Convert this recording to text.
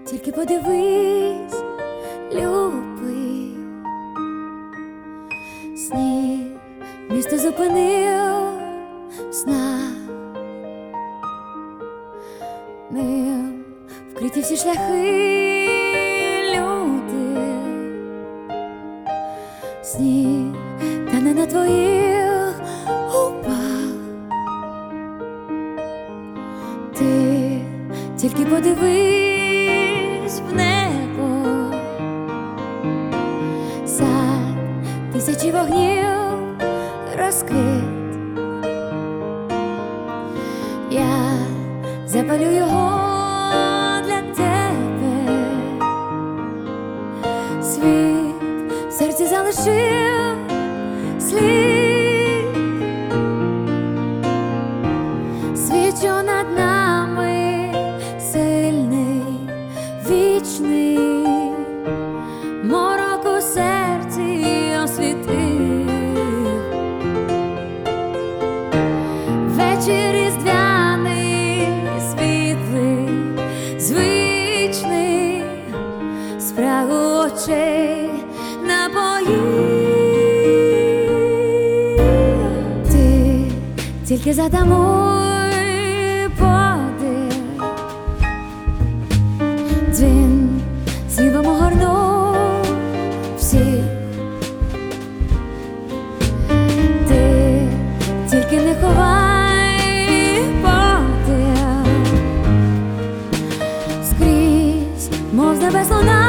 Тільки подивись, любий, сніг місто зупинив сна, ним вкриті всі шляхи, люди, сніг тане на твоїх губах. Ти тільки подивись в небо, сад тисячі вогнів розкрит. Я запалю його для тебе, світ в серці залишив слід, світ, що над нами сильний, вічний, морок у серці освітив. Вечір різдвяний, світлий, звичний, спрагу очей напоїв. Ти тільки затамуй подих, дзвін срібом огорнув всіх. Ти тільки не ховай подих, скрізь, мов з небес луна